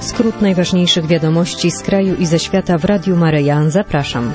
Skrót najważniejszych wiadomości z kraju i ze świata w Radiu Maryja. Zapraszam.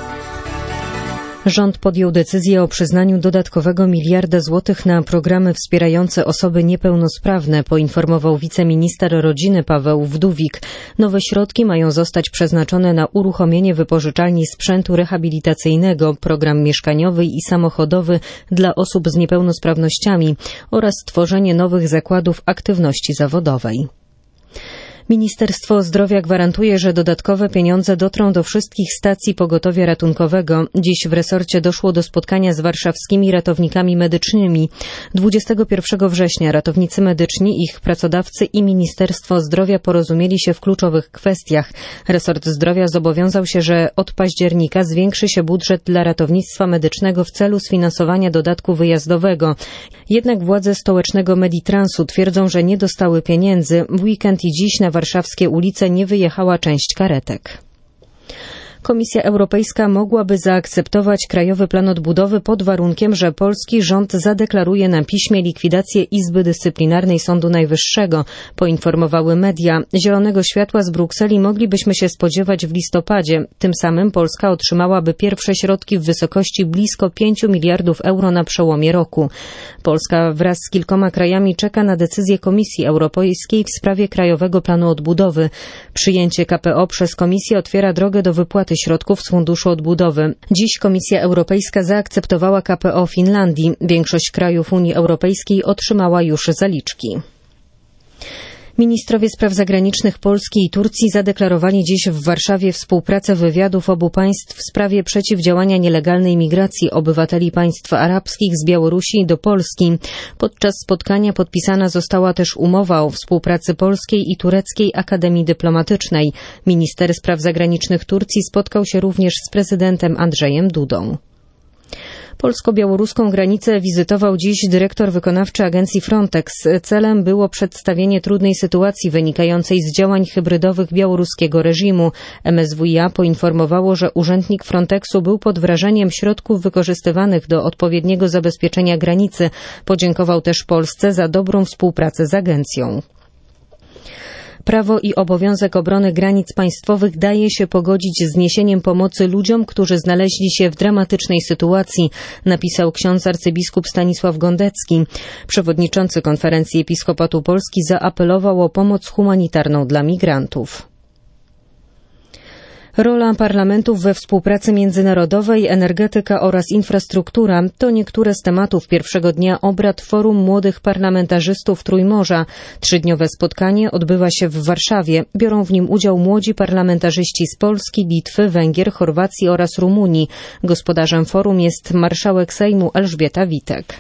Rząd podjął decyzję o przyznaniu dodatkowego 1 miliarda złotych na programy wspierające osoby niepełnosprawne, poinformował wiceminister rodziny Paweł Wdówik. Nowe środki mają zostać przeznaczone na uruchomienie wypożyczalni sprzętu rehabilitacyjnego, program mieszkaniowy i samochodowy dla osób z niepełnosprawnościami oraz tworzenie nowych zakładów aktywności zawodowej. Ministerstwo Zdrowia gwarantuje, że dodatkowe pieniądze dotrą do wszystkich stacji pogotowia ratunkowego. Dziś w resorcie doszło do spotkania z warszawskimi ratownikami medycznymi. 21 września ratownicy medyczni, ich pracodawcy i Ministerstwo Zdrowia porozumieli się w kluczowych kwestiach. Resort Zdrowia zobowiązał się, że od października zwiększy się budżet dla ratownictwa medycznego w celu sfinansowania dodatku wyjazdowego. Jednak władze stołecznego Meditransu twierdzą, że nie dostały pieniędzy. W weekend i dziś na warszawskie ulice nie wyjechała część karetek. Komisja Europejska mogłaby zaakceptować Krajowy Plan Odbudowy pod warunkiem, że polski rząd zadeklaruje na piśmie likwidację Izby Dyscyplinarnej Sądu Najwyższego, poinformowały media. Zielonego światła z Brukseli moglibyśmy się spodziewać w listopadzie. Tym samym Polska otrzymałaby pierwsze środki w wysokości blisko 5 miliardów euro na przełomie roku. Polska wraz z kilkoma krajami czeka na decyzję Komisji Europejskiej w sprawie Krajowego Planu Odbudowy. Przyjęcie KPO przez Komisję otwiera drogę do wypłaty środków z Funduszu Odbudowy. Dziś Komisja Europejska zaakceptowała KPO Finlandii. Większość krajów Unii Europejskiej otrzymała już zaliczki. Ministrowie spraw zagranicznych Polski i Turcji zadeklarowali dziś w Warszawie współpracę wywiadów obu państw w sprawie przeciwdziałania nielegalnej migracji obywateli państw arabskich z Białorusi do Polski. Podczas spotkania podpisana została też umowa o współpracy Polskiej i Tureckiej Akademii Dyplomatycznej. Minister spraw zagranicznych Turcji spotkał się również z prezydentem Andrzejem Dudą. Polsko-białoruską granicę wizytował dziś dyrektor wykonawczy agencji Frontex. Celem było przedstawienie trudnej sytuacji wynikającej z działań hybrydowych białoruskiego reżimu. MSWiA poinformowało, że urzędnik Frontexu był pod wrażeniem środków wykorzystywanych do odpowiedniego zabezpieczenia granicy. Podziękował też Polsce za dobrą współpracę z agencją. Prawo i obowiązek obrony granic państwowych daje się pogodzić z niesieniem pomocy ludziom, którzy znaleźli się w dramatycznej sytuacji, napisał ksiądz arcybiskup Stanisław Gondecki. Przewodniczący Konferencji Episkopatu Polski zaapelował o pomoc humanitarną dla migrantów. Rola parlamentów we współpracy międzynarodowej, energetyka oraz infrastruktura to niektóre z tematów pierwszego dnia obrad Forum Młodych Parlamentarzystów Trójmorza. 3-dniowe spotkanie odbywa się w Warszawie. Biorą w nim udział młodzi parlamentarzyści z Polski, Litwy, Węgier, Chorwacji oraz Rumunii. Gospodarzem forum jest marszałek Sejmu Elżbieta Witek.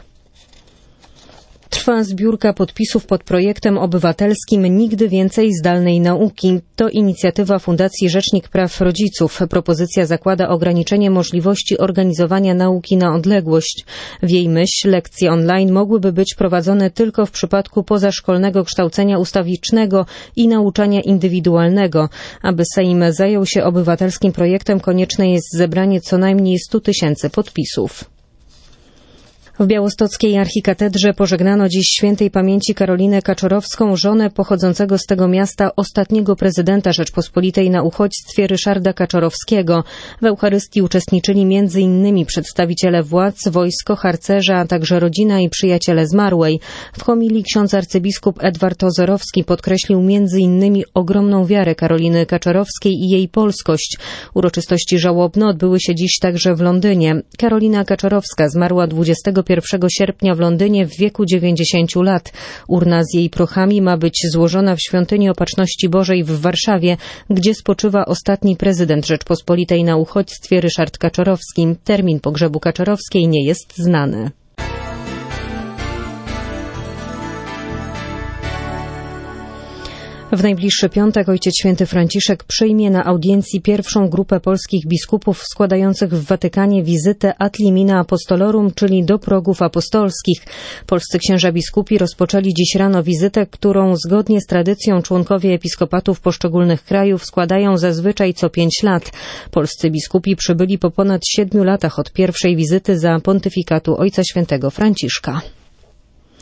Trwa zbiórka podpisów pod projektem obywatelskim Nigdy więcej zdalnej nauki. To inicjatywa Fundacji Rzecznik Praw Rodziców. Propozycja zakłada ograniczenie możliwości organizowania nauki na odległość. W jej myśl lekcje online mogłyby być prowadzone tylko w przypadku pozaszkolnego kształcenia ustawicznego i nauczania indywidualnego. Aby Sejm zajął się obywatelskim projektem, konieczne jest zebranie co najmniej 100 000 podpisów. W białostockiej archikatedrze pożegnano dziś świętej pamięci Karolinę Kaczorowską, żonę pochodzącego z tego miasta ostatniego prezydenta Rzeczpospolitej na uchodźstwie Ryszarda Kaczorowskiego. W Eucharystii uczestniczyli m.in. przedstawiciele władz, wojsko, harcerza, a także rodzina i przyjaciele zmarłej. W homilii ksiądz arcybiskup Edward Ozorowski podkreślił m.in. ogromną wiarę Karoliny Kaczorowskiej i jej polskość. Uroczystości żałobne odbyły się dziś także w Londynie. Karolina Kaczorowska zmarła 21 sierpnia w Londynie w wieku 90 lat. Urna z jej prochami ma być złożona w Świątyni Opatrzności Bożej w Warszawie, gdzie spoczywa ostatni prezydent Rzeczpospolitej na uchodźstwie Ryszard Kaczorowski. Termin pogrzebu Kaczorowskiej nie jest znany. W najbliższy piątek Ojciec Święty Franciszek przyjmie na audiencji pierwszą grupę polskich biskupów składających w Watykanie wizytę ad limina apostolorum, czyli do progów apostolskich. Polscy księża biskupi rozpoczęli dziś rano wizytę, którą zgodnie z tradycją członkowie episkopatów poszczególnych krajów składają zazwyczaj co 5 lat. Polscy biskupi przybyli po ponad 7 latach od pierwszej wizyty za pontyfikatu Ojca Świętego Franciszka.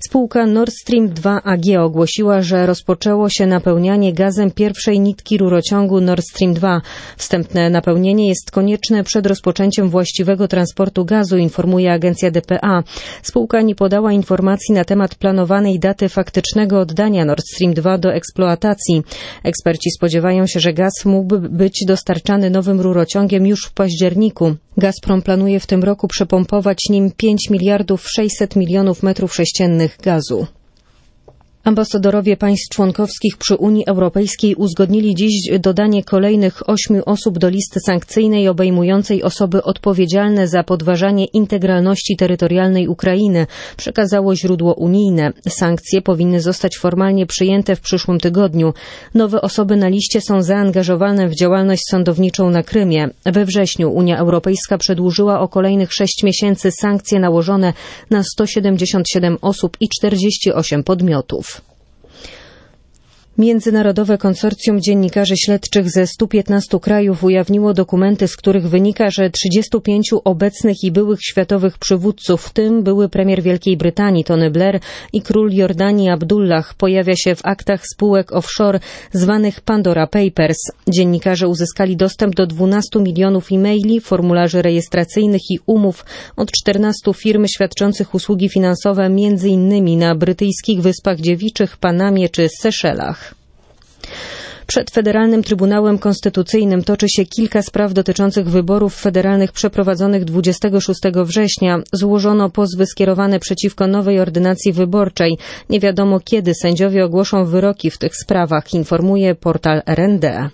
Spółka Nord Stream 2 AG ogłosiła, że rozpoczęło się napełnianie gazem pierwszej nitki rurociągu Nord Stream 2. Wstępne napełnienie jest konieczne przed rozpoczęciem właściwego transportu gazu, informuje agencja dpa. Spółka nie podała informacji na temat planowanej daty faktycznego oddania Nord Stream 2 do eksploatacji. Eksperci spodziewają się, że gaz mógłby być dostarczany nowym rurociągiem już w październiku. Gazprom planuje w tym roku przepompować nim 5 miliardów 600 milionów metrów sześciennych gazu. Ambasadorowie państw członkowskich przy Unii Europejskiej uzgodnili dziś dodanie kolejnych 8 osób do listy sankcyjnej obejmującej osoby odpowiedzialne za podważanie integralności terytorialnej Ukrainy, przekazało źródło unijne. Sankcje powinny zostać formalnie przyjęte w przyszłym tygodniu. Nowe osoby na liście są zaangażowane w działalność sądowniczą na Krymie. We wrześniu Unia Europejska przedłużyła o kolejnych 6 miesięcy sankcje nałożone na 177 osób i 48 podmiotów. Międzynarodowe konsorcjum dziennikarzy śledczych ze 115 krajów ujawniło dokumenty, z których wynika, że 35 obecnych i byłych światowych przywódców, w tym były premier Wielkiej Brytanii Tony Blair i król Jordanii Abdullah, pojawia się w aktach spółek offshore zwanych Pandora Papers. Dziennikarze uzyskali dostęp do 12 milionów e-maili, formularzy rejestracyjnych i umów od 14 firm świadczących usługi finansowe m.in. na brytyjskich Wyspach Dziewiczych, Panamie czy Seszelach. Przed Federalnym Trybunałem Konstytucyjnym toczy się kilka spraw dotyczących wyborów federalnych przeprowadzonych 26 września. Złożono pozwy skierowane przeciwko nowej ordynacji wyborczej. Nie wiadomo, kiedy sędziowie ogłoszą wyroki w tych sprawach, informuje portal RND.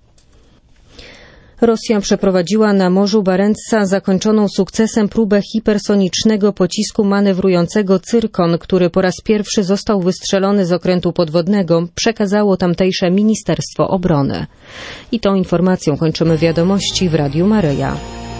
Rosja przeprowadziła na Morzu Barentsa zakończoną sukcesem próbę hipersonicznego pocisku manewrującego Cyrkon, który po raz pierwszy został wystrzelony z okrętu podwodnego, przekazało tamtejsze Ministerstwo Obrony. I tą informacją kończymy wiadomości w Radiu Maryja.